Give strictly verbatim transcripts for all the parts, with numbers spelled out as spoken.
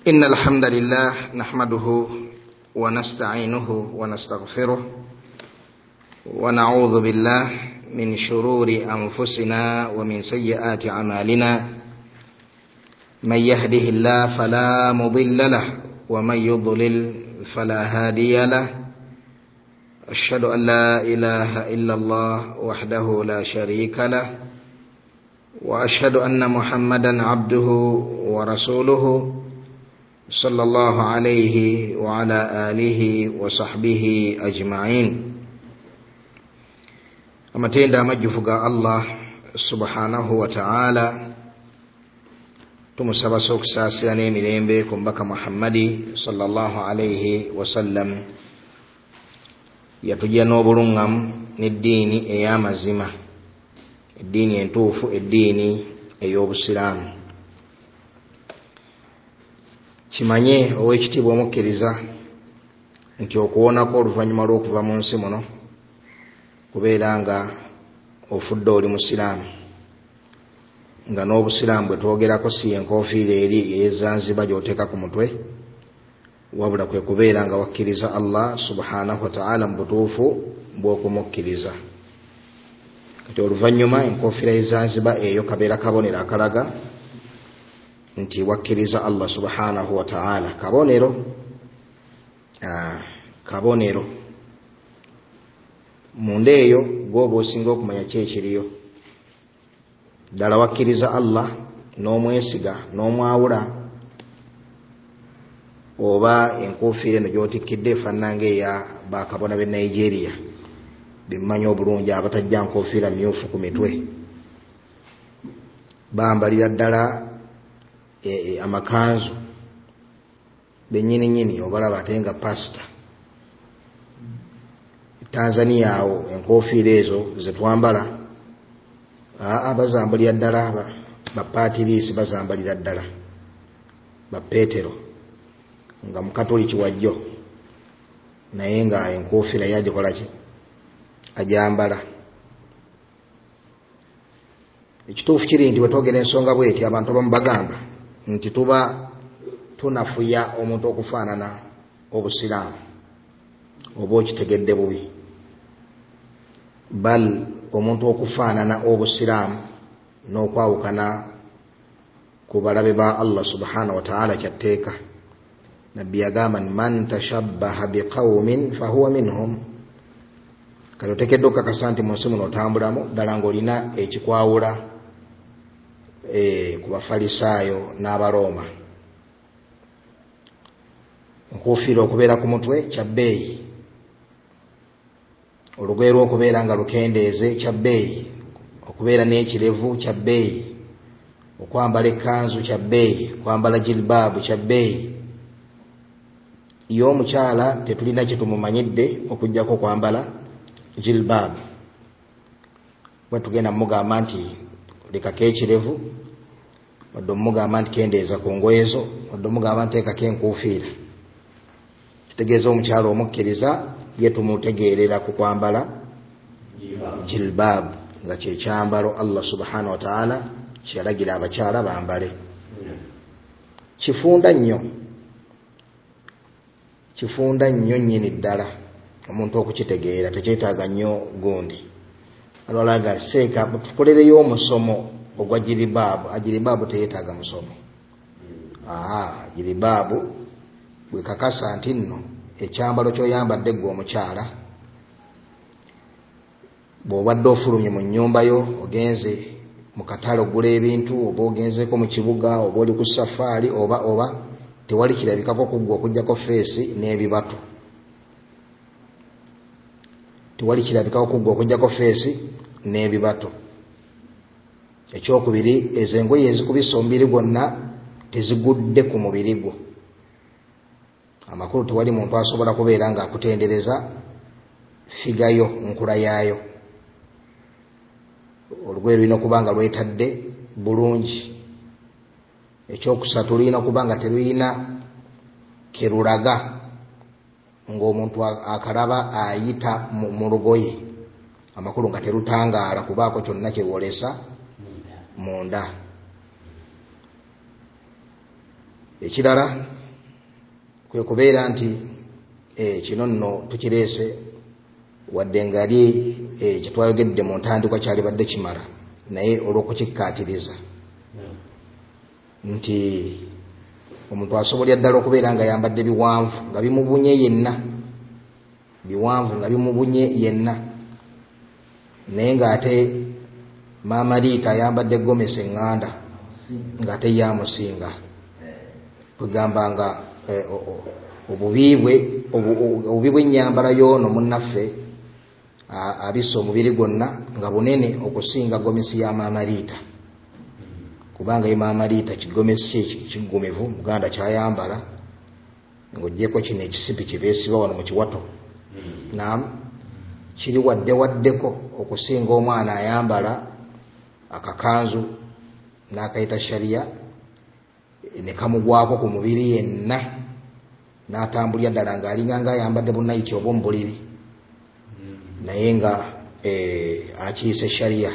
إن الحمد لله نحمده ونستعينه ونستغفره ونعوذ بالله من شرور أنفسنا ومن سيئات أعمالنا من يهده الله فلا مضل له ومن يضلل فلا هادي له أشهد أن لا إله إلا الله وحده لا شريك له وأشهد أن محمدا عبده ورسوله صلى الله عليه وعلى آله وصحبه أجمعين. amatenda amajjufu ga Allah subhanahu wa ta'ala tumusaba sokusaasira n'emirembe ku mbaka Muhammadi sallallahu alayhi wa sallam yatujja n'obulungamu n'eddiini ey'amazima, eddiini entuufu, eddiini ey'obusiraamu. Kimanye ow'ekitiibwa omukkiriza nti okuwonako oluvannyuma lw'okuva mu nsi muno kubeera nga ofudde oli musiraamu, nga n'obusiraamu bwe twogerako si enkofiira eri ey'Ezanzibar gy'oteeka ku mutwe, wabula kwe kubeera nga wakkiriza Allah subhanahu wa ta'ala mu butuufu bw'okumukkiriza. Kati oluvannyuma enkofiira y'Ezanzibar eyo kabeera kabonero akalaga nti wakkiriza Allah subhanahu wa ta'ala. Kabonero ah, kabonero munda eyo gwoba osinga okumanya ki ekiriyo. Ddala wakkiriza Allah n'omwesiga n'omwawula, oba enkofiira eno gy'otikkidde efaanana ng'eya bakabona b'e Nigeria bimmanyi obulungi, abatajja nkofiira myufu ku mitwe, bambalira ddala e, e, amakanzu bennyini nnyini obalaba ate nga pasita. Tanzania awo enkofiira ezo zetwambala aa bazambalira ddala, bapatiriisi bazambalira ddala, bapetero nga mukatoliki wajjo naye nga enkofiira yagikola ki, ajambala. Ekituufu kiri nti bwetwogera ensonga bweti abantu abamu bagamba nti tuba tunafuya omuntu okufaanana obusiraamu, oba okitegedde bubi. Bal omuntu okufaanana obusiraamu n'okwawukana ku balabe ba Allah subhanahu wa ta'ala kyatteeka. Nabbi yagamba man tashabbaha biqawmin fahuwa minhum. Kale oteekeddwa okukakasa nti mu nsi muno otambulamu ddala ng'olina ekikwawula e, ku bafalisaayo n'abarooma. Enkofiira okubeera ku mutwe kya bbeeyi, olugoye lw'okubeera nga lukendeeze kya bbeeyi, okubeera n'ekirevu kya bbeeyi, okwambala ekkanzu kya bbeeyi, kwambala jilbaabu kya bbeeyi. Y'omukyala tetulina kye tumumanyidde okuggyako okwambala jilbaabu. Bwe tugenda mugamba nti lekako ekirevu, wadde omugamba nti kendeeza ku ngoye zo, wadde omugamba nti teekako enkuufiira. Kitegeeza omukyala omukkiriza ye tumutegeerera ku kwambala jilbaabu nga kyekyambalo Allah subhanahu wa ta'ala kyalagira abakyala bambale. Kifunda nnyo, kifunda nnyo nnyini ddala omuntu okukitegeera, tekyetaaga nnyo gundi. Alwalaga seeka tukolereyo omusomo ogwa jilbaabu. Ajilbaabu teyeetaaga musomo. Aa, jilbaabu bwe kakasa nti nno ekyambalo ky'oyambadde gwe omukyala, bw'obadde ofulumye mu nnyumba yo, ogenze mu katale ogula ebintu, oba ogenzeeko mu kibuga, oba oli ku safaari, oba oba tewali kirabikako ku ggwe okuggyako feesi n'ebibatu. Tewali kirabikako ku ggwe okuggyako feesi n'ebibatu. Ekyokubiri, ezo engoye ezikubisa omubiri gwonna tezigudde ku mubiri gwo. Amakulu tewali muntu asobola kubeera nga akutendereza figayo, nkula yaayo. Olugoye lulina okuba nga lwetadde bulungi. Ekyokusatu, lulina okuba nga terulina kerulaga ng'omuntu akalaba ayita mu lugoye. Amakulu nga terutangaala kubaako kyonna kyewolesa munda. Ekirala kwe kubeera nti eh, kino nno tukireese wadde ngali eh, kitwayogedde mu ntandikwa kyali badde kimala naye olw'okukikkaatiriza nti omuntu asobolya ddala okubeera nga yambadde biwanvu nga bimubunye yenna biwanvu nga bimubunye yenna naye ng'ate maama Liita ayambadde gomesi eŋŋanda ng'ate yamusinga kugamba nga eh, obubibwe obubi bw'ennyambala y'ono munnaffe abisse omubiri gwonna nga bunene okusinga gomesi ya maama Liita kubanga ye maama Liita kigomesi kigumivu muganda kyayambala ng'oggyeko kino ekisipi kibeesiba wano mu kiwato naam kiri wadde waddeko okusinga omwana ayambala akakanzu n'akayita shariya ne kamugwako ku mubiri yenna n'atambulya ddala ng'alinganga ayambadde bunnayiti obw'omubuliri naye nga eh, akiyise shariya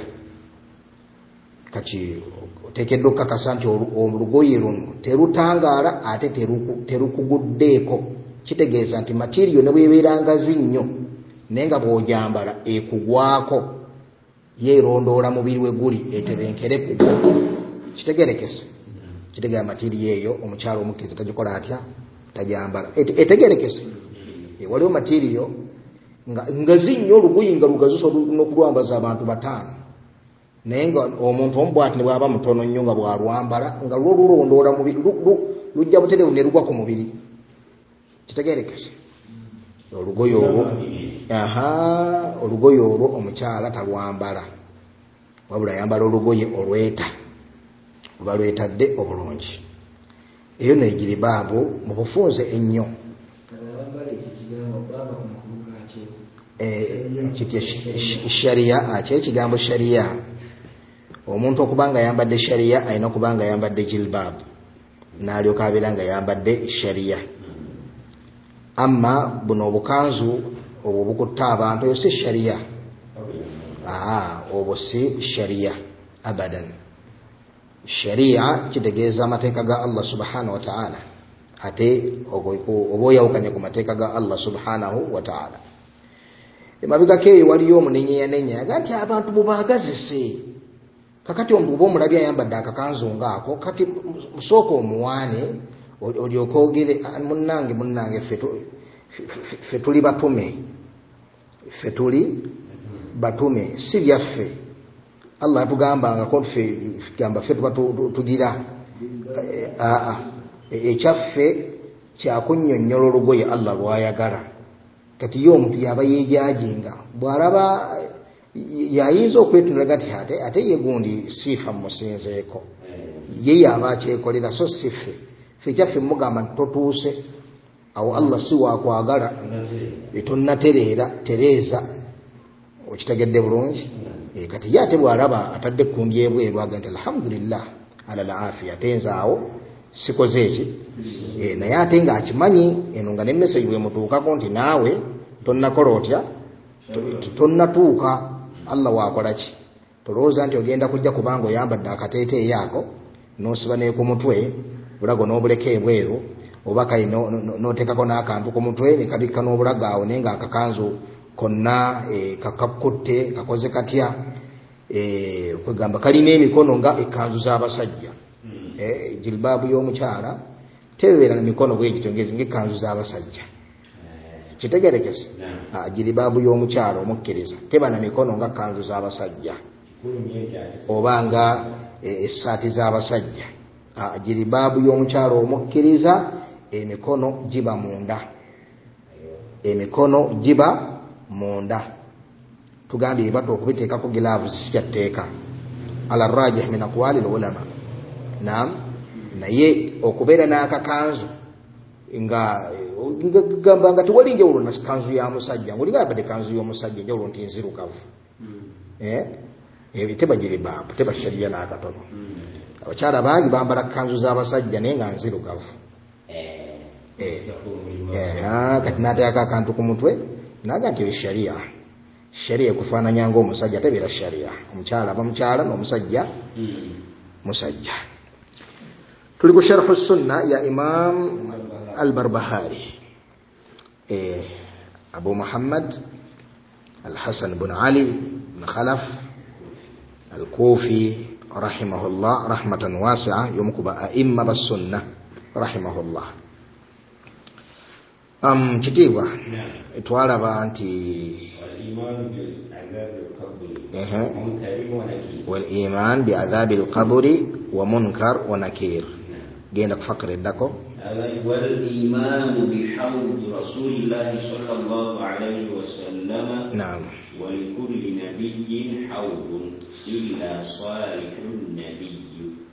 kati oteekeddwa okukakasa nti olugoye luno terutangaala ate terukuguddeeko kitegeeza nti matiriyo ne bwebeeranga nnyo naye nga bw'ojambala ekugwako yeerondoola mubiri we guli etebenkere kugwo kitegerekese kitegeeza matiriyo eyo omukyalo omukkiriza tagikola atya tajambala etegerekese waliwo matiriyo nga, nga zinyo olugoye nga lugazusa n'okulwambaza abantu bataano naye nga omuntu omubwati ne bwaba mutono nnyo nga bwalwambala nga lwo lulondoola mubiri lujja butereevu ne lugwa ku mubiri kitegerekese olugoye olwo aha olugoye olwo omukyala talwambala wabula yambala olugoye olweta oba lwetadde obulungi eyo negiri baabu mu bufunze ennyo kitya shariya akyo ekigambo shariya omuntu okubanga yambadde shariya alina okubanga yambadde jilbab n'alyoka abeera nga yambadde shariya amma buno obukanzu obwo bukutta abantu oyo si shariya aa obwo si shariya abadan shariya kitegeeza amateeka ga Allah subhanahu wa ta'ala ate oba oyawukanye ku mateeka ga Allah subhanahu wa ta'ala emabegako eyo waliyo omunenyeyanenya yaga nti abantu mubaagazise kakati omuntu oba omulabye ayambadde akakanzu ngaako kati musooka omuwaane olyoke ogere munnange munnange ffe tuli batume ffe tuli batume si byaffe Allah atugambangako ffe gamba ffe tuba tugira aa ekyaffe kyakunnyonnyola olugoye Allah lwayagala kati yo omuntu yaba yeejajinga bw'alaba yayinza okwetunulaga ti ate ate ye gundi siifa mmusinzeeko ye yaba akyekolera so si ffe ffe kyaffe mugamba nti totuuse awo Allah si waakwagala etonnatereera tereeza okitegedde bulungi e, kati ye ate bw'alaba atadde ekkundi ebweru aga nti alhamdulillah ala laafiya tenzaawo sikoze eki e, naye ate ng'akimanyi eno nga n'emmesegi bwemutuukako nti naawe tonnakola otya tonnatuuka Allah waakola ki tolowooza nti ogenda kujja kubanga oyambadde akateeteeyi ako n'osiba ne ku mutwe bulago n'obuleka ebweru oba kali n'oteekako n'akantu ku mutwe ne kabikka n'obulago awo naye ng'akakanzu konna e, kakakutte kakoze katya e, okugamba kalina emikono nga ekkanzu z'abasajja e, jilbaabu y'omukyala tebeera na mikono bwegitongezi ng'ekkanzu z'abasajja kitegerekese yeah. Jilbaabu y'omukyala omukkiriza teba na mikono nga kanzu z'abasajja oba nga essaati z'abasajja jilbaabu y'omukyala omukkiriza emikono giba munda emikono giba munda tugambye bato okubiteekako gilavuzi sikyateeka ala rajih min aqwali ulama naam naye okubeera n'akakanzu nga gamba nga tewali njawulo na kanzu ya musajja ng'olinga yambadde kanzu y'omusajja enjawulo nti nzirugavu eh teba jilbaabu teba shariya n'akatono abakyala bangi bambala kanzu z'abasajja naye nga nzirugavu kati n'ateekako akantu ku mutwe naga nti shariya shariya ekufaananya ng'omusajja tebeera shariya omukyala aba mukyala n'omusajja musajja tuli ku sharhu sunna ya imam البربهاري إيه أبو محمد الحسن بن علي بن خلف الكوفي رحمه الله رحمة واسعة يمكب أئمة بالسنة رحمه الله أم كتيبة اتوالى بانتي والإيمان بعذاب القبر إيه منكر ونكير والإيمان بعذاب القبر ومنكر ونكير جينك فقر الدكو والإيمان بحوض رسول الله صلى الله عليه وسلم نعم ولكل نبي حوض إلا صالح النبي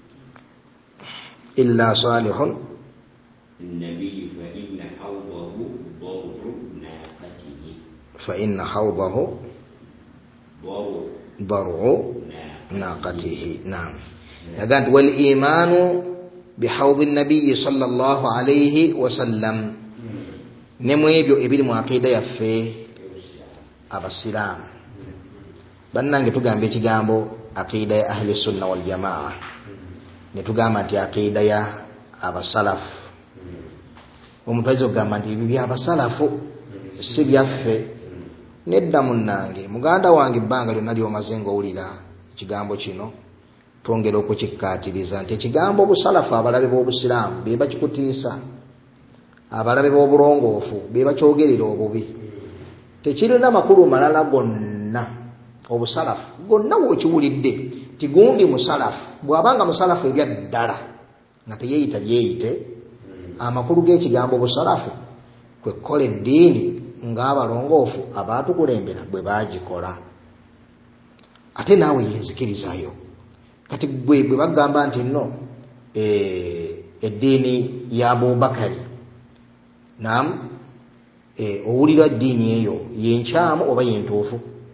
إلا صالح النبي فإن حوضه ضرع ناقته فإن حوضه ضرع ضرع ناقته نعم يقول والإيمان بحوض النبي صلى الله عليه وسلم نمويبيو إبن معقيدة يفي أبا السلام بنانجي تغامبي تغامبو عقيدة أهل السنة والجماعة نتغامبي تي عقيدة يا أبا السلف ومتوجه غامبي بي أبا السلف سيب يفي nedda munnange muganda wange bbanga lyonna ly'omazenga owulira ekigambo kino twongera okukikkaatiriza nti ekigambo obusalafu abalabe b'obusiraamu be bakikutiisa abalabe b'obulongoofu be bakyogerera obubi tekirina makulu malala gonna obusalafu gonna bw'okiwulidde tigundi musalafu bw'abanga musalafu ebya ddala nga teyeeyita byeyite amakulu g'ekigambo obusalafu kwe kukola eddiini ng'abalongoofu abaatukulembera bwe baagikola ate naawe yenzikirizayo kati gwe bwe bagamba nti nno eddiini ya Abubakari naam owulira eddiini eyo yenkyamu oba yentuufu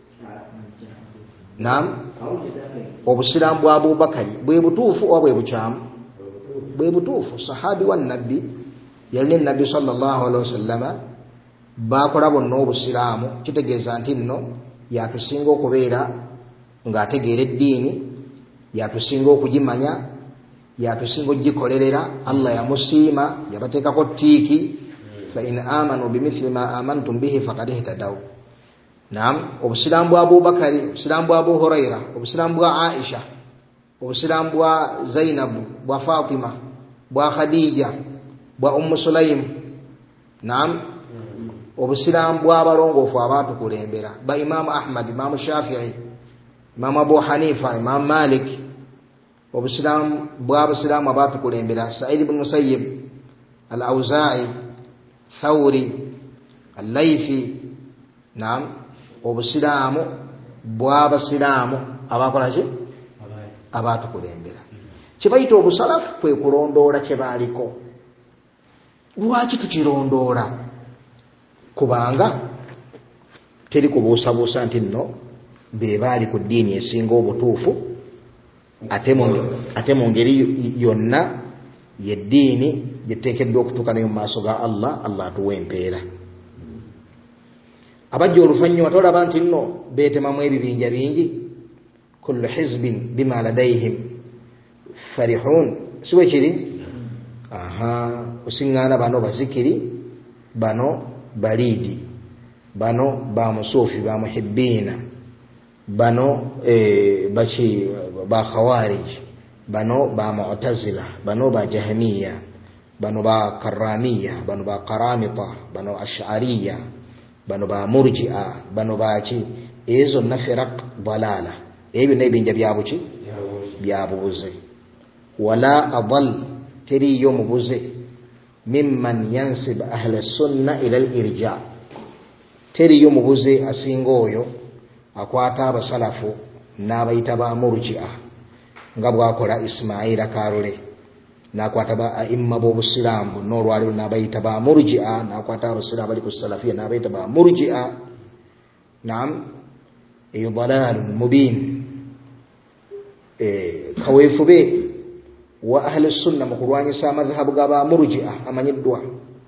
naam obusiraamu bwa Abubakari bwe butuufu oba bwe bukyamu bwe butuufu sahabi wa nabbi yalina nabbi sallallahu alaihi wasallama bakola bonna obusiraamu kitegeeza nti nno yatusinga okubeera ng'ategeera eddiini yatusinga okugimanya yatusinga okugikolerera Allah yamusiima yabateekako ttiiki fa in amanu bimithli ma amantum bihi faqad ihtadaw naam obusiraamu bwa Abubakari obusiraamu bwa Abu Huraira obusiraamu bwa Aisha obusiraamu bwa Zainab bwa Fatima bwa Khadija bwa Ummu Sulaim naam obusiraamu bw'abalongoofu abaatukulembera ba Imaamu Ahmad Imaamu Shafi'i Imaamu Abu Hanifa Imaamu Malik obusiraamu bw'abasiraamu abaatukulembera Sa'id ibn Musayyib Al-Awzaa'i Thawri Al-Laythi naam obusiraamu bw'abasiraamu abakola ki abaatukulembera kye bayita obusalafu kwe kulondoola kye baaliko lwaki tukirondoola kubanga teri kubuusabuusa nti nno be baali ku ddiini esinga obutuufu ate mu ngeri yonna yeddiini gyeteekeddwa okutuuka nayo mu maaso ga Allah Allah atuwa empeera abajja oluvannyuma tolaba nti nno beetemamu ebibinja bingi kullu hizbin bima ladayhim farihun siwe kiri aha osiŋŋaana bano bazikiri bano balidi bano ba musufi ba muhibbina bano e, bachi ba khawarij bano ba mu'tazila bano ba jahmiya bano ba karamiya bano ba qaramita bano ash'ariya bano ba murji'a bano ba chi ezo na firaq dalala ebyo nebinja byabuki byabuze wala adall teri yomubuze mimman yansib ahla sunna ila al-irja teri yomubuze asinga oyo akwata abasalafu n'abayita ba murji'a nga bwakola Ismaila Karole n'akwata ba aimma b'obusiraamu n'olwaliro n'abayita ba murji'a n'akwata abasiraamu bali ku salafiya n'abayita ba murji'a naam eyo dalalun mubin kaweefube wa ahli sunna mu kulwanyisa amadhhabu g'aba murji'a amanyiddwa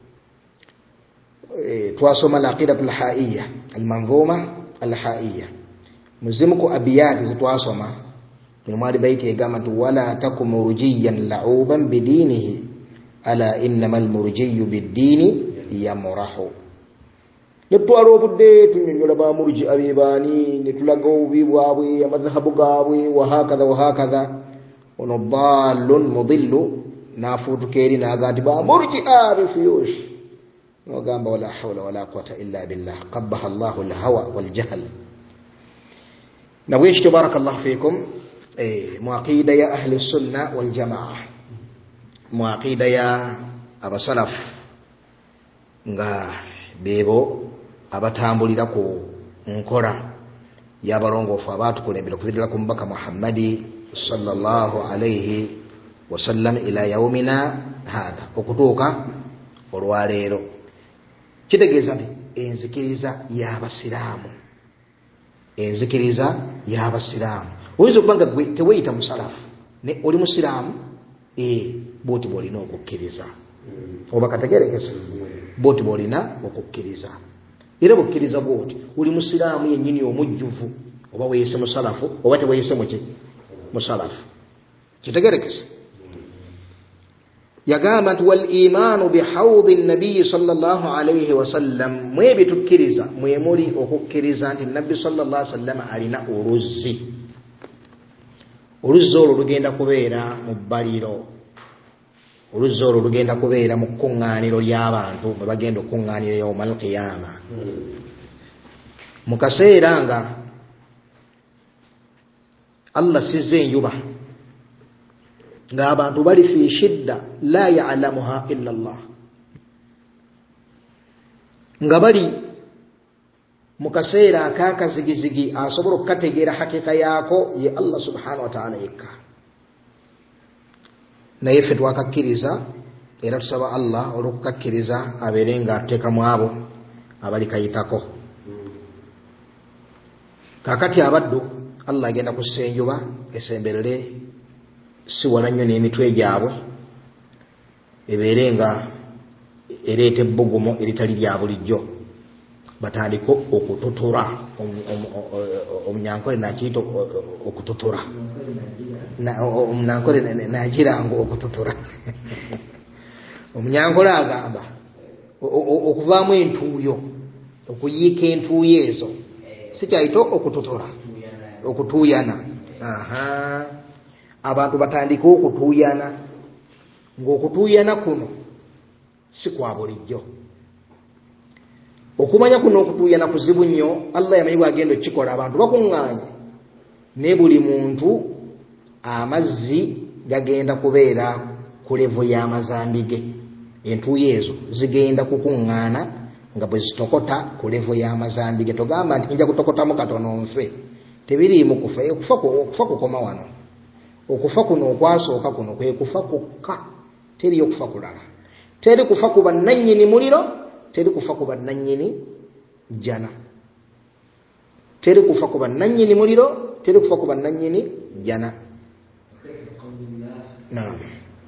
twasoma al-aqidatu al-ha'iyya al-manzuma al-ha'iyya muzimu ku abiyati zitwasoma mwali baiti egamba nti wala takum murjiyan la'uban bidinihi ala innamal murjiyu biddiini yamurahu. Ne twala obudde tunyonnyola ba murji abebaani ne tulaga obubi bwabwe amadhahabu gaabwe wahakadha wahakadha. Ono dallun mudillu nafuutuka eri naga nti ba murji abifuyush nogamba wala hawla wala quwata illa billah qabbaha Allahu alhawa waljahl. Nabwekityo barakallahu fikum mu aqida ya ahli sunna wal jamaa, mu aqida ya abasalaf nga bebo abatambulira ku nkola y'abalongoofu abatukulembera kuvirira ku mubaka Muhammadi sallallahu alayhi wasallam ila yaumina hadha okutuuka olwaleero. Kitegeeza nti enzikiriza y'abasiraamu, enzikiriza y'abasiraamu. Oyinza okuba nga gwe teweeyita musalafu ne oli musiraamu ee bwoti bw'olina okukkiriza oba kategeerekesa bwoti bw'olina okukkiriza. Era bukkiriza bwoti oli musiraamu yennyini omujjuvu oba weeyise musalafu oba teweeyise muki musalafu. Kitegeerekesa yagamba nti wal imaanu bihawdi nabiyyi sallallahu alayhi wasallam, mwe bitukkiriza mwe muli okukkiriza nti nabbi sallallahu alayhi wasallam alina oluzzi. Oluzzi olwo lugenda kubeera mu bbaliro, oluzzi olwo lugenda kubeera mu kkuŋŋaaniro ly'abantu mwe bagenda okkuŋŋaanira yawmal qiyaama. Mu kaseera nga Allah sizza enjuba ng'abantu bali fi shidda la ya'lamuha illa Allah, nga bali mu kaseera ak'akazigizigi asobola okukategeera hakika yaako ye Allah subhanahu wa ta'ala yekka. Naye ffe twakakkiriza era tusaba Allah olw'okukakkiriza abeere nga atuteeka mu abo abali kayitako. Kaakati abaddu Allah agenda kussa enjuba esemberere si wala nnyo n'emitwe gyabwe, ebeere nga ereeta ebbugumu eritali lya bulijjo, batandika okututura. Omunyankole nakiyita okututura, omunyankole nakiranga okututura. Omunyankole agamba okuvaamu entuuyo, okuyiika entuuyo ezo si kyayita okututura, okutuuyana. Aha, abantu batandika okutuuyana, ng'okutuuyana kuno si kwa bulijjo. Okumanya kuno okutuuyana kuzibu nnyo. Allah yamanyi bw'agenda okukikola, abantu bakuŋŋaanye ne buli muntu amazzi gagenda kubeera ku levo y'amazambi ge. Entuuyo ezo zigenda kukuŋŋaana nga bwe zitokota ku levo y'amazambi ge. Togamba nti nja kutokotamu katono nfe, tebiriimu kufa. Okufa okufa kukoma wano. Okufa kuno okwasooka kuno kwe kufa kwokka, teriyo kufa kulala. Teri kufa ku bannannyini muliro, teri kufa ku bannannyini jana. Teri kufa ku bannannyini muliro, teri kufa ku bannannyini jana. Naam.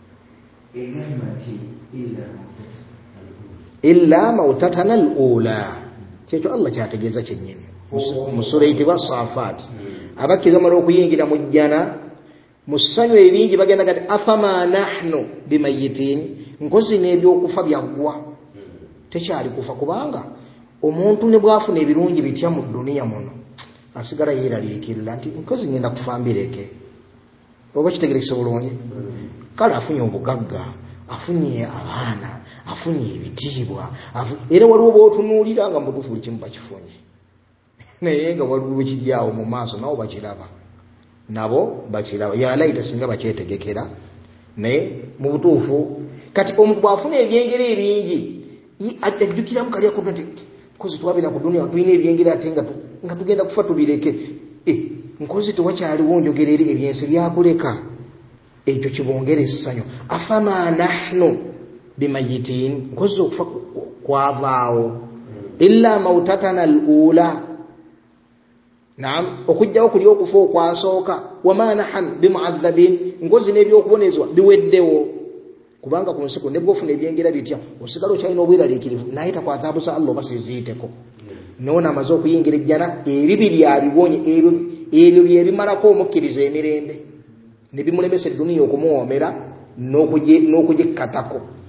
Illa mautatana al-ula, kyekyo Allah kyategeeza kyennyini mu sura eyitibwa Saafaat. Abakkiriza bamala okuyingira mu jjana mu ssanyu eringi bagenda kati afama nahnu bimayitin, nkozi n'ebyokufa byaggwa, tekyali kufa. Kubanga omuntu ne bw'afuna ebirungi bitya mu duniya muno asigala yeeraliikirira nti nkozi ngenda kufa mbireke. Oba kitegerekese bulungi? Kale afunye obugagga, afunye abaana, afunye ebitiibwa, era waliwo b'otunuulira nga mutuufu buli kimu bakifunye, naye nga waliwo bwekiri awo mu maaso nabo bakiraba, nabo bakiraba. Yalayita singa bakyetegekera, naye mu butuufu kati omuntu bw'afuna ebyengera ebingi ajjukiramu kali akubira nti nkozi twabira ku duniya tulina ebyengera ate nga tugenda kufa tubireke. Nkozi tewakyaliwo njogera eri ebyensi byakuleka, ekyo kibongera essanyu. Afama nahnu bimayitin, nkozi okufa kwavaawo. Illa mautatana al-ula, naam, okujjawo kuli okufa okwasooka. Wama nahnu bimuadhabin, nkozi n'ebyokubonezebwa biweddewo. Kubanga ku nsi ne bw'ofuna ebyengera bitya osigala okyalina obweraliikirivu naye takwataabuza Allah oba siziiteko. Noona amaze okuyingira ejjana, ebibiri abibonye, ebyo bye bimalako omukkiriza emirembe, ne bimulemesa edduniya okumuwoomera n'okugikkatako.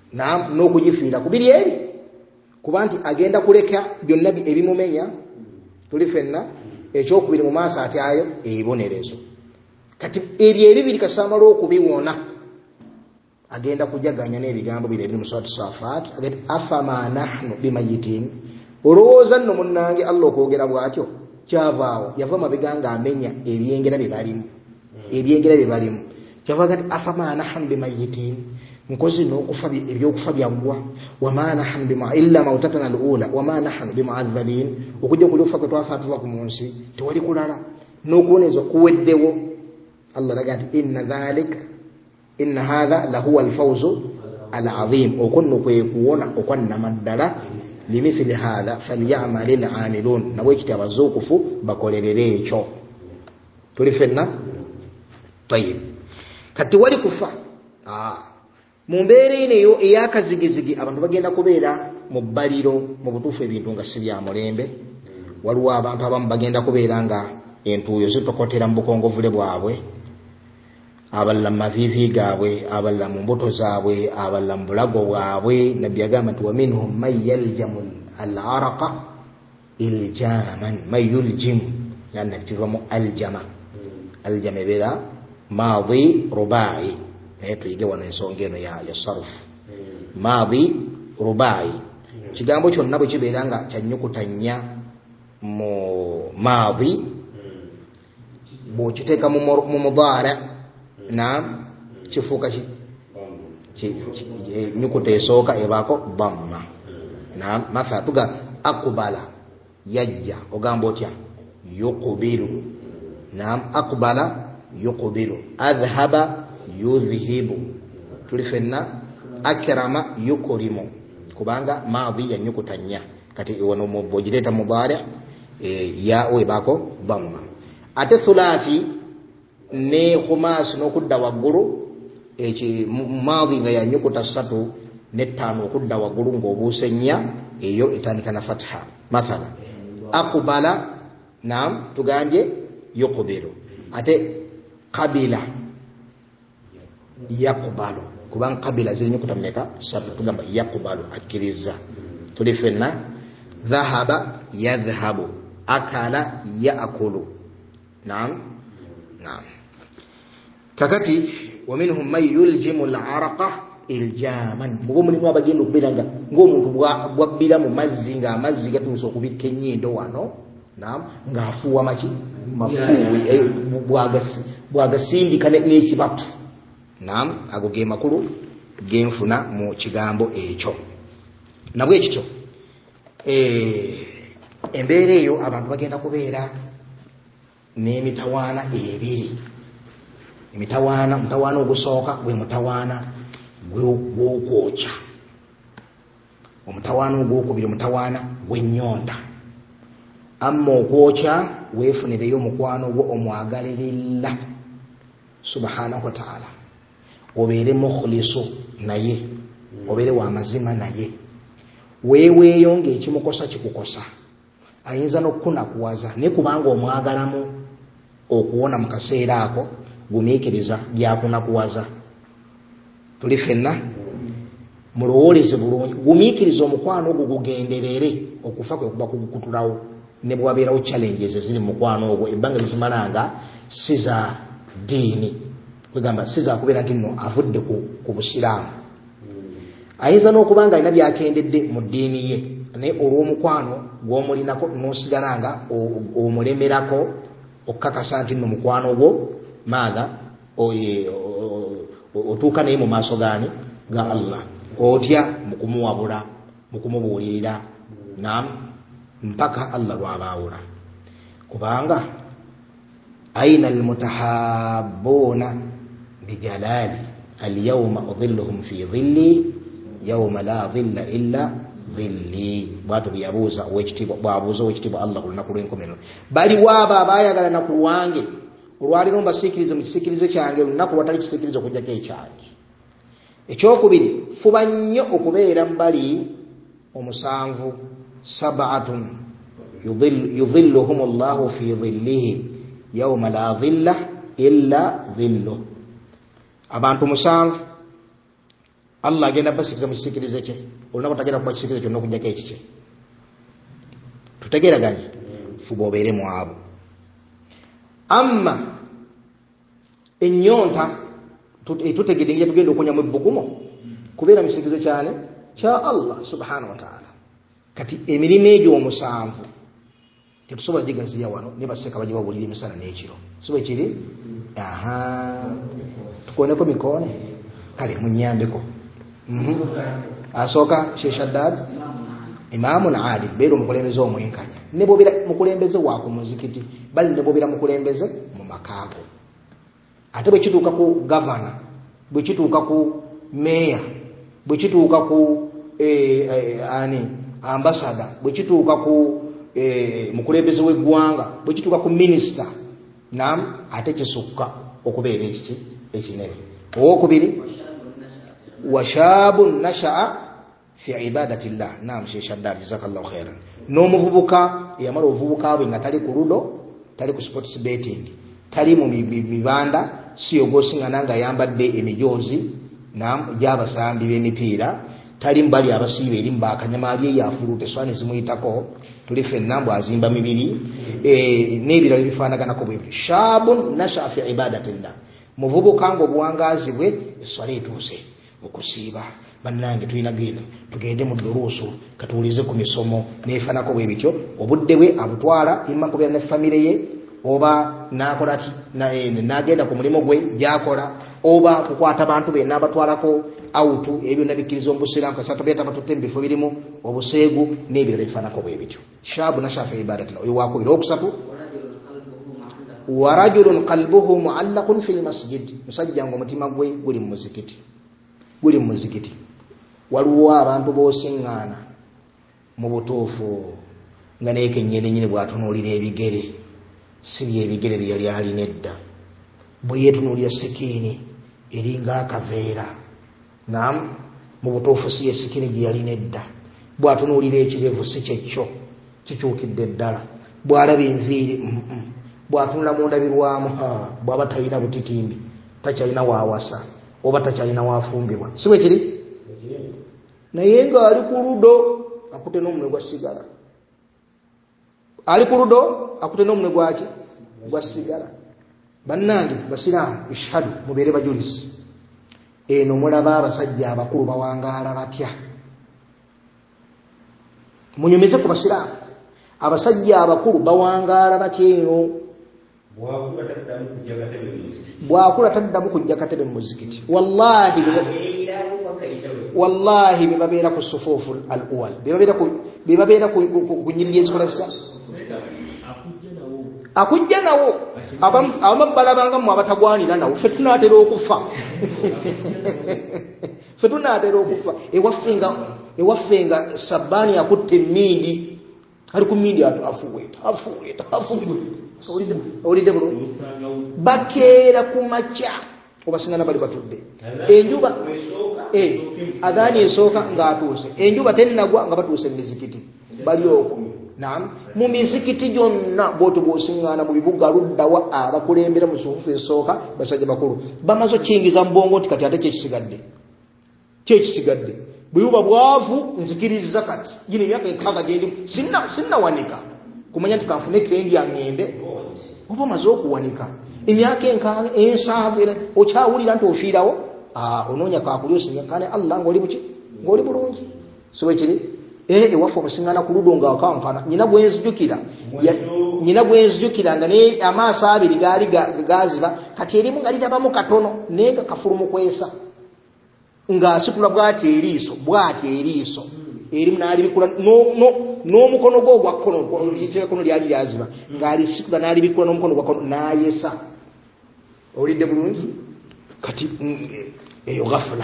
naam n'okugifiira ku biri eri kuba nti agenda kuleka byonna ebimumenya tuli fenna ekyokubiri mu maaso atyayo ebibonerezo kati ebyo ebibiri kasamala okubiwona agenda kujaganya n'ebigambo bire ebiri mu surati Safat agenda afama nahnu bimayitin olowooza nno munnange Allah okwogera bw'atyo kyavaawo yava mabeganga amenya ebyengera bye balimu ebyengera bye balimu kyava gati afama nahnu bimayitin nkozi n'okufa ebyokufa byaggwa wama nahnu bima illa mautatana alula wama nahnu bimu'adhabin okujja kuli okufa kwe twafa tuva ku munsi tewali kulala n'okuwoneza kuweddewo Allah laga nti inna dhalik inna hadha lahuwa alfawzu alazim okunno kwe kuwona okwannamaddala limithili hadha falyamal al'amilun nabwe kitaba zukufu bakolerere ekyo tuli fenna tayib kati wali kufa ah mu mbeera eyo eyakazigizigi abantu bagenda kubeera mu bbaliro mu butuufu ebintu nga si bya mulembe waliwo abantu abamu bagenda kubeera nga entuuyo zitokotera mu bukongovule bwabwe abalala mu maviivi gaabwe abalala mu mbuto zaabwe abalala mu bulago bwabwe nabbi agamba nti wa minhum man yaljamu al-araqa iljaman man yuljimu yanna kivamu aljama aljama ebeera maadi rubai naye tuyige wano ensonga eno ya, ya sarufu maadi rubai kigambo kyonna bwe kibeera nga kyanyukuta nnya mu maadi bw'okiteeka mu mudaara naam kifuuka nyukuta esooka ebaako dhamma naam mathala tuga aqbala yajja ogamba otya yuqbilu naam aqbala yuqbilu adhhaba yudhihibu tuli fenna akrama yukrimu kubanga maadhi yanyukuta nnya kati wano mubojireta mudari e, ya webako dhamma ate thulathi ne khumas n'okudda waggulu eki maadhi nga yanyukuta satu ne ttaano okudda waggulu ng'obuuse nnya eyo etandika na fatha mathala aqbala naam tugambye yuqbilu ate qabila yaqbalu kubanga qabila ziri nyukuta mmeka satu tugamba yaqbalu akkiriza tuli fenna dhahaba yadhhabu akala yaakulu naam naam kakati wa minhum man yuljimu al-araqa iljaman mugo mulimu abagenda okubeera nga ng'omuntu bwabbira mu mazzi nga amazzi gatuusa okubikka ennyindo wano naam ng'afuuwa maki mafuuwi bwagasindika n'ekibatu naam ago ge makulu genfuna mu kigambo ekyo nabwe ekityo eh embeera eyo abantu bagenda kubeera n'emitawaana ebiri emitawaana mutawaana ogusooka gwe mutawaana gw'okwokya omutawaana ogwokubiri mutawaana gw'ennyonta amma okwokya weefunireyo omukwano gwo omwagalirilla subhanahu wa ta'ala obeere mukhlisu naye obeere wa mazima naye weeweeyo ng'ekimukosa kikukosa ayinza n'okukunakuwaza ne kubanga omwagalamu okuwona mu kaseera ako gumiikiriza byakunakuwaza tuli fenna mulowooleze bulungi gumiikiriza omukwano ogwo gugenderere okufa kwe kuba kugukutulawo ne bwabeerawo challenges eziri mu mukwano ogwo ebbanga lizimalanga si za ddiini kwegamba si za kubeera nti nno avudde ku, ku busiraamu ayinza n'okuba nga alina byakendedde mu ddiini ye naye olw'omukwano gw'omulinako n'osigala nga omulemerako okukakasa nti nno mukwano gwo maadha otuuka naye mu maaso gaani ga Allah otya mu kumuwabula mu kumubuulirira naam mpaka Allah lwabaawula kubanga aina almutahabbuna bijalali alyawma udhilluhum fi dhilli yawma la dhilla illa dhilli bwatu byabuuza owekitiibwa bwabuuza owekitiibwa Allah ku lunaku lw'enkomerero bali waaba abaayagala na ku lwange olwaliro mbasiikirize mu kisiikirize kyange olunaku lwatali kisiikirize okujjako ekyange ekyokubiri fuba nnyo okubeera mu bali omusanvu sab'atun yudhilluhum Allahu fi dhillihi yawma la dhilla illa dhilluh abantu musanvu Allah agenda basikiza mu kisikirize kye olina kutagenda kuba kisikirize kyonna okujjako ekikye tutegeraganye fuba obeere mu abo amma ennyonta tutegedde ngeri tugenda okunya mu ebbugumu kubeera mu kisikirize kyane kya Allah subhanahu wa ta'ala kati emirimu egyo omusanvu tetusobola gigaziya wano ne baseka bagibawulira emisana n'ekiro sibe kiri aha tukoneko mikone kale munyambeko mhm asooka Sheikh Shaddad Imamun Adil beero mukulembeze omwenkanya ne bobira mukulembeze wa ku muzikiti bali ne bobira mukulembeze mu makaago ate bwe kituuka ku governor bwe kituuka ku mayor bwe kituuka ku eh, eh, ani ambassador bwe kituuka ku eh, mukulembeze w'eggwanga bwe kituuka ku minister nam ate kisukka okubeera ekiki ekinene owokubiri washabun nasha'a fi ibadatillah nam Sheikh Shaddad jazakallahu khairan n'omuvubuka yamala ovubuka bwe nga tali ku ludo tali ku sports betting tali mu mibanda siyo gosingana nga yambadde emijozi nam gy'abasambi b'emipiira tali mbali abasiibe eri mbakanyamali yafulute swane zimuyitako tuli fenna mbu azimba mibiri e, n'ebirala bifaanaganako bwe shabun nasha fi ibadatillah muvubuka ngo buwangazi bwe eswala etuuse okusiiba bannange tulina genda tugende mu duruusu katuulize ku misomo neefanako bwe bityo obudde bwe abutwala imma kubeera ne famire ye oba nakola ati nagenda ku mulimu gwe gyakola oba kukwata abantu be n'abatwalako autu ebyo nabikkiriza omusiramu kasatu beeta batutte mu bifo birimu obuseegu n'ebirala bifaanako bwe bityo shabu nashafa ibadatina oyo wakubira okusatu warajulun qalbuhu muallaqun fil masjid musajja ngo omutima gwe guli mu muzikiti guli mu muzikiti waliwo abantu b'osiŋŋaana mu butuufu nga neekennyini nnyini bw'atunuulira ebigere si byebigere bye yali alina edda bwe yeetunuulira sikiini eringa akaveera nam mu butuufu si ye sikiini gye yalina edda bw'atunuulira ekirevu si kyekyo kikyukidde ddala bw'alaba enviiri bw'atunula mu ndabirwamu bw'aba talina butitimbi takyalina waawasa oba takyalina waafumbibwa si bwe kiri naye ng'ali ku ludo akute n'omunwe gwa sigala ali ku ludo akute n'omunwe gwaki gwa sigala bannange basiraamu ishhadu mubeere bajulizi eno mulaba abasajja abakulu bawangaala batya munyumize ku basiraamu abasajja abakulu bawangaala batya eno bwakula taddamu kujja katebe mu muzikiti wallahi wallahi bebabeera ku sufuufu al awal bebabeera ku bebabeera ku kunyirira ezikolesa akujja nawo amabbala bangamu abatagwanira nawo ffe tunaatera okufa ffe tunaatera okufa ewaffe ewaffe Sabbaani akutte emmindi ali ku mmindi afuweeta afuweeta afuweeta olidde bulungi bakeera ku makya obasingana bali batudde enjuba adhaani esooka ng'atuuse enjuba tennagwa nga batuuse mu mizikiti bali okwo nam mu mizikiti gyonna bw'otyo bw'osiŋŋaana mu bibuga luddawa abakulembera mu sufufu esooka basajja bakulu bamaze okyingiza mu bwongo nti kati ate kyekisigadde kyekisigadde bweyuba bwavu nzikiriza kati gino emyaka enkaaga gyendi sinnawanika kumanya nti kanfune kendi aŋŋende oba omaze okuwanika emyaka enkaaga ensaavu okyawulira nti ofiirawo onoonya kaakuli osiŋŋakane Allah ng'oli buki ng'oli bulungi siwe kiri eh ewaffe omusiŋŋaana ku ludo nga wakankana nyina gwenzijukira nyina gwenzijukira nga ne amaaso abiri gaali gaziba kati erimu nga lirabamu katono naye nga kafulumu kwesa ng'asitula bw'ati eriiso bw'ati eriiso erimu n'alibikula n'omukono gwe ogwa kkono ekkono lyali lyaziba ng'alisitula n'alibikula n'omukono gwa kkono n'ayesa olidde bulungi kati eyo ghafula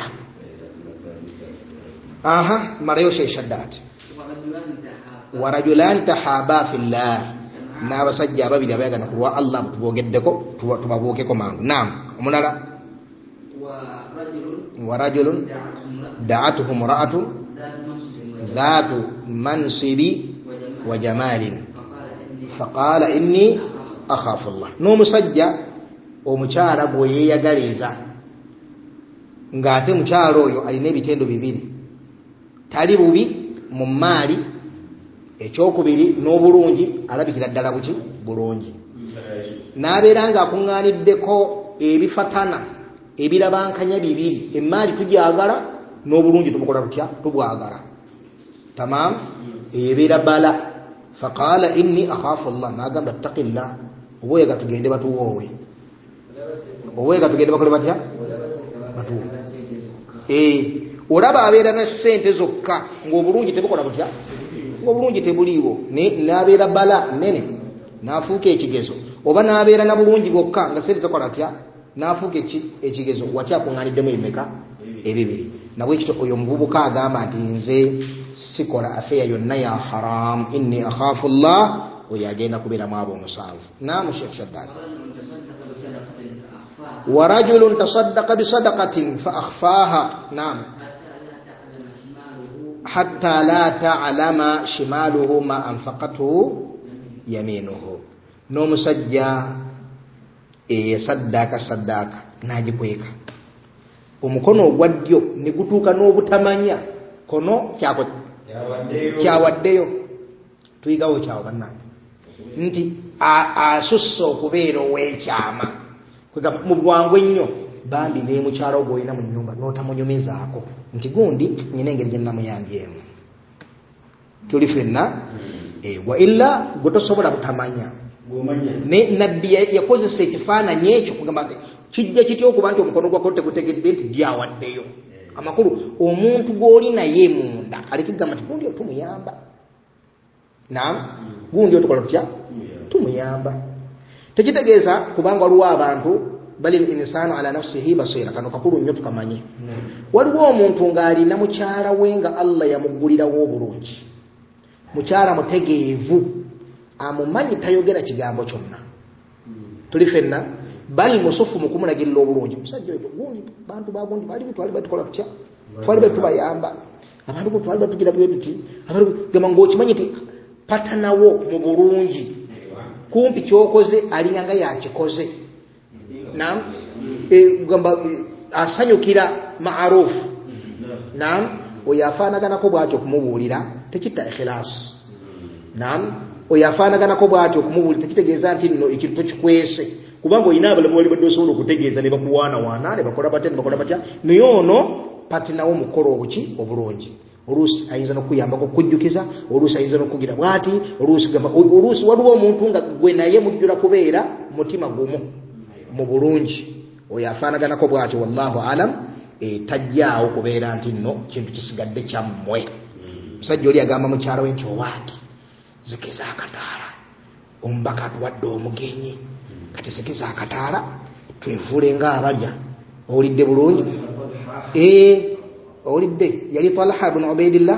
aha malayo Sheikh Shaddad warajulani tahaba fillah n'abasajja ababiri abayagana kulwa Allah tubogeddeko tubabuukeko mangu naam omulala warajulun da'atuhu imra'atun dhatu mansibi wa jamalin faqala inni akhafu Allah n'omusajja omukyala gwe yeeyagaliza ng'ate mukyalo oyo alina ebitendo bibiri, tali bubi mu maali, ekyokubiri n'obulungi alabikira ddala buki bulungi, n'abeera ng'akuŋŋaaniddeko ebifatana ebirabankanya bibiri, emaali tugyagala n'obulungi tubukola tutya tubwagala. Tamam, ebeera bala. Faqala inni akhafu Allah, n'agamba ttaqillah, oboyega tugende batuwoowe, oboyega tugende bakole batya batuwoowe. Eh, olaba abeera na ssente zokka ng'obulungi tebukola butya, ng'obulungi tebuliiwo, n'abeera bala nene n'afuuka ekigezo, oba n'abeera na bulungi bwokka nga ssente tekola atya n'afuuka ekigezo, watya akuŋŋaaniddemu ebimeka ebibiri. Nabwe kityo oyo omuvubuka agamba nti nze sikola afeya yonna ya haram, inni akhafu Allah, oyo agenda kubeeramu abo omusanvu. Naamu Sheikh Shaddad. wa rajulun tasaddaqa bisadaqatin fa akhfaha. Naam, hatta la ta'lama shimaluhu ma anfaqathu yaminuhu. N'omusajja eyasaddaka saddaka n'agikweka, omukono ogwa ddyo ne gutuuka n'obutamanya kono kyawaddeyo. Tuyigawo kyawo bannange nti asussa okubeera ow'ekyama mu bwangu ennyo, bambi ne mukyala ogwo olina mu nnyumba n'otamunyumizaako nti gundi nyina engeri gye nnamuyambyemu. Tuli ffenna wa illa gwe tosobola butamanya. Ne nabbi yakozesa ekifaananyi ekyo kugamba nti kijja kitya okuba nti omukono gwako tegutegedde nti byawaddeyo amakulu. Omuntu gw'oli naye munda alikigamba nti gundi otumuyamba. Naam, gundi otukola tutya tumuyamba. Tekitegeeza kubanga waliwo abantu bali insanu ala nafsihi basira, kano kakulu nnyo tukamanye. Waliwo omuntu ng'alina mukyala we nga Allah yamuggulirawo obulungi, mukyala mutegeevu, amumanyi tayogera kigambo kyonna. Tuli ffenna bali musufu mu kumunagirira obulungi. Musajja oyo gundi bantu bagundi bali bitwali batukola tutya, twali betubayamba abantu twali batugira bwe tuti abantu gamba ng'okimanyi ti patanawo mu bulungi, kumpi kyokoze alinga nga yakikoze. Naam, e gamba asanyukira maarufu. Naam, oyo afaanaganako bw'atyo okumubuulira tekitta ikhilaas. Naam, oyo afaanaganako bw'atyo okumubuulira tekitegeeza nti nno ekintu tokikwese, kubanga olina abalamu bali badde osobola okutegeeza ne bakuwaanawaana ne bakola batya ne bakola batya, naye ono patinawo mukolo obuki obulungi. Oluusi ayinza n'okuyambako okujjukiza, oluusi ayinza n'okugira bw'ati, oluusi gamba oluusi waliwo omuntu nga gwe naye mujjula kubeera mutima gumu mu bulungi. Oyo afaanaganako bw'atyo wallahu alam, e, tajjaawo kubeera nti nno kintu kisigadde kyammwe. Musajja oli agamba mukyala we nti owaati zekeza akataala, omubaka atuwadde omugenyi, kati zekeza akataala twefuule ng'abalya. Owulidde bulungi? Eh, owulidde? Yali Talha ibn Ubaydillah,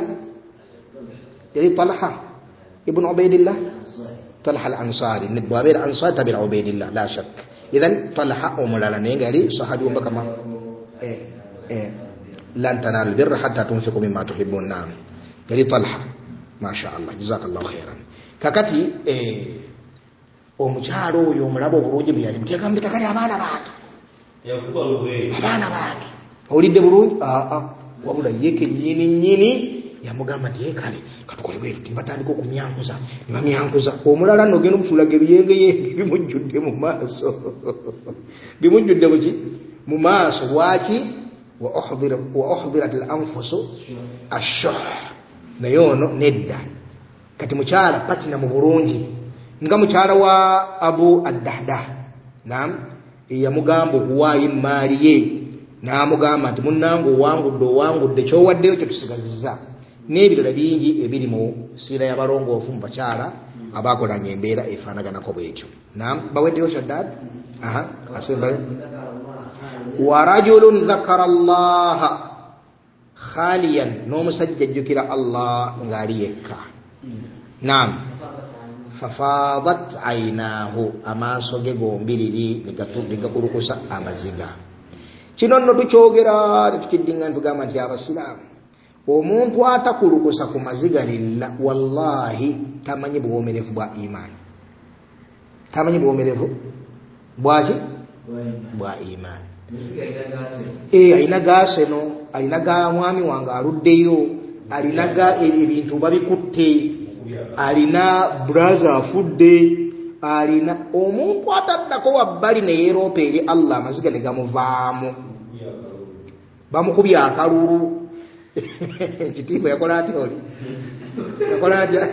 yali Talha ibn Ubaydillah, Talha al-Ansari, ne bwabeera Ansari tabira Ubaydillah la shak. Idhan Talha omulala naye nga yali sahabi omubaka ma eh eh lan tanal birra hatta tunfiqu mimma tuhibbun. Naam, yali Talha, masha Allah, jazakallahu khairan. Kakati eh omukyalo oyo omulaba obulungi bwe yali mutegambe kakati abaana baake yakuba lwe abaana baake. Owulidde bulungi? Aa, wabula yeke nyini nyini yamugamba nti kale katukole bwe tuti batandika okumyankuza ne bamyankuza. Omulala n'ogenda omutulaga ebiyengeyenge bimujjudde mu maaso bimujjudde buki mu maaso. Lwaki? wa uhdirat al-anfusu ash-shuh. Naye ono nedda, kati mukyala patina mu bulungi nga mukyala wa Abu ad-Dahdah. Naam, yamugamba okuwaayo emaali ye, n'amugamba nti munnange owangudde owangudde kyowaddeyo kye tusigazizza. N'ebirala bingi ebiri mu siira y'abalongoofu mu bakyala abaakolanga embeera efaanaganako bwetyo. Naam, baweddeyo Shaddad. Aha, asembayo. wa rajulun dhakara Allaha khaliyan, n'omusajja ajjukira Allah ng'ali yekka. Naam, fafadat aynaahu, amaaso ge gombiriri negakulukusa amaziga. Kino nno tukyogera netukiddinga ntugamba nti abasiraamu, omuntu atakulukusa ku maziga lilla, wallahi tamanyi buwomerevu bwa imaani, tamanyi buwomerevu bwaki bwa imaani. eh alina gaaseno alina ga mwami wange aluddeyo alina ga ebintu babikutte alina brother afudde alina omuntu ataddako wabbali ne yeropa eri Allah amaziga ne gamuvaamu bamukubya akalulu ekitiibwa yakola atya oli yakola atya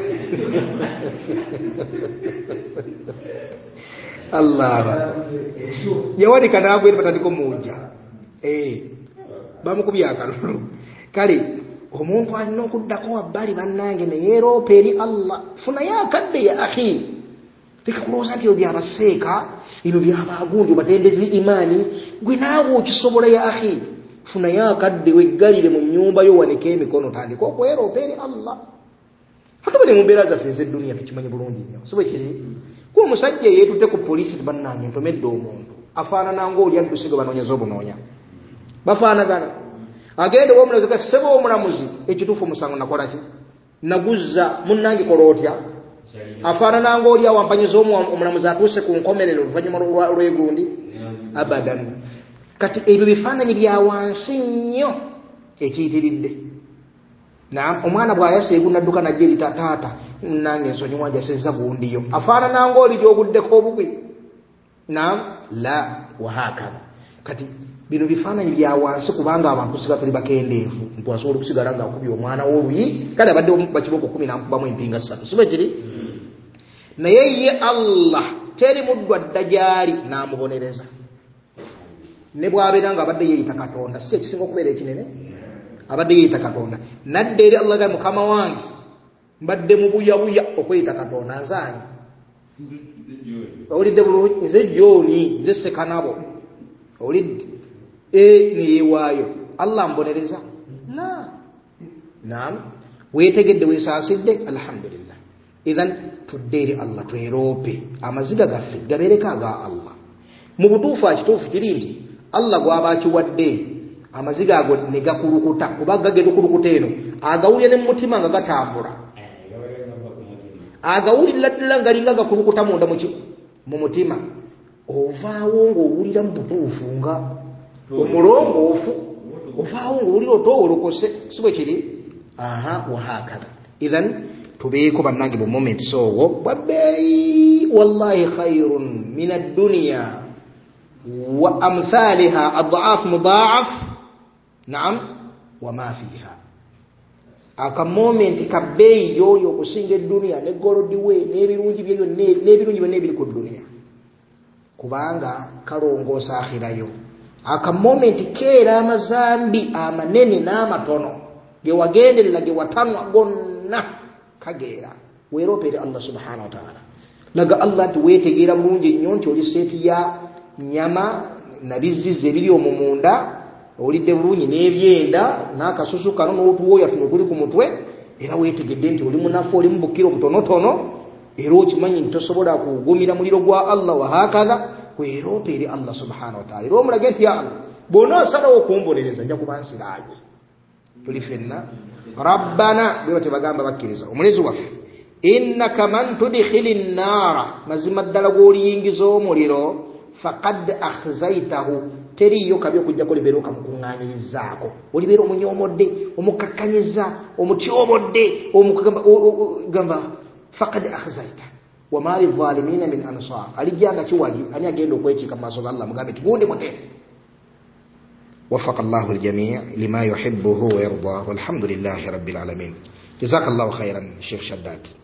Allah yawanika nagwera batandika omujja eh bamukubya akalulu kale omuntu alina okuddako wabbali bannange ne yeropa eri Allah funayo akadde ya akhi tikakulooza nti ebyo byabaseeka ebyo byabagundi obatendezi imaani gwe naawe okisobola ya akhi funayo akadde weggalire mu nnyumba yo waneka emikono tandika okweropa eri Allah hatubale mu mbeera zaffe ez'edduniya tukimanyi bulungi nnyo si bwe kiri kuba omusajja yeetutte ku poliisi tibannange ntomedde omuntu afaanana ng'oli addusiga banoonyeza obunoonya bafaanagana agenda ow'omulamuzi ka ssebo omulamuzi ekituufu omusango nakola ki naguzza munnange kola otya afaanana ng'oli awampanyiza omulamuzi atuuse ku nkomerero oluvannyuma lw'egundi abadan kati ebyo bifaananyi bya wansi nnyo ekiyitiridde naam omwana bw'ayasa egunadduka najja eri taata nange ensonyi wanjasezza gundiyo afaanana ng'oli gy'oguddeko obugwi naam la wahakadha kati bino bifaananyi bya wansi kubanga abantu siga tuli bakendeevu mtu asobola okusigala ng'akubye omwana w'oluyi kale abadde bakiboko kumi n'ankubamu empinga ssatu si bwe kiri naye ye Allah teri muddu adda gy'ali n'amubonereza ne bw'abeera ng'abadde yeeyita Katonda si ekisinga okubeera ekinene abadde yeeyita Katonda nadde eri Allah ga mukama wange mbadde mu buyabuya okweyita Katonda nzaani owulidde bulungi nze Jooni nze Sekanabo owulidde e neyeewaayo Allah mbonereza la naam weetegedde weesaasidde alhamdulillah idhan tudde eri Allah twerope amaziga gaffe gabeereko aga Allah mu butuufu akituufu kiri nti Allah gw'aba akiwadde amaziga ago ne gakulukuta kuba gagenda okulukuta eno agawulira ne mu mutima nga gatambula agawulira ddala ngalinga gakulukuta munda mu mutima ovaawo ng'owulira mu butuufu nga omulongoofu ovaawo ng'owulira otoowolokose si bwe kiri aha wahakadha idhan tubeeko bannange bu moment sowo bwabbeeyi wallahi khayrun min ad-dunya wa amthaliha adhaaf mudaaf naam wama fiha aka moment kabbeeyi yoyo okusinga eddunia negolodiwe n'ebirungi byeyo n'ebirungi byonna ebiri ku dduniya kubanga kalongoosa akhirayo aka moment keera amazambi amanene n'amatono ge wagenderera ge watanwa gonna kageera weeropeere Allah subhanahu wa ta'ala laga Allah nti weetegeera bulungi nnyo nti oli seeti ya nyama nabizizza ebiri omwo munda olidde bulungi n'ebyenda n'akasusu kano n'otuwooya tuno tuli ku mutwe era weetegedde nti oli munafu oli mubukiro butonotono era okimanyi nti tosobola kugumira muliro gwa Allah wahakadha weeropeere Allah subhanahu wa ta'ala era omulage nti ya Allah bw'onoosalawo okumbonereza nja kuba nsiraaje tuli fenna rabbana bwe batebagamba bakkiriza omulezi waffe innaka man tudkhili nnaara mazima ddala gw'oliyingiza omuliro faqad akhzaytahu teriyo kabi okujjako libeera okamukuŋŋaanyirizaako olibeera omunyoomodde omukakkanyiza omutyobodde omugamba faqad akhzayta wama lizaalimiina min ansar alijjanga kiwagi ani agenda okwekiika mu maaso ga Allah mugambe tigundi mutere وفق الله الجميع لما يحبه ويرضاه والحمد لله رب العالمين جزاك الله خيرا شيخ شداد